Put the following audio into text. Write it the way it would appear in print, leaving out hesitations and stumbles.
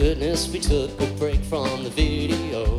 goodness we took a break from the video.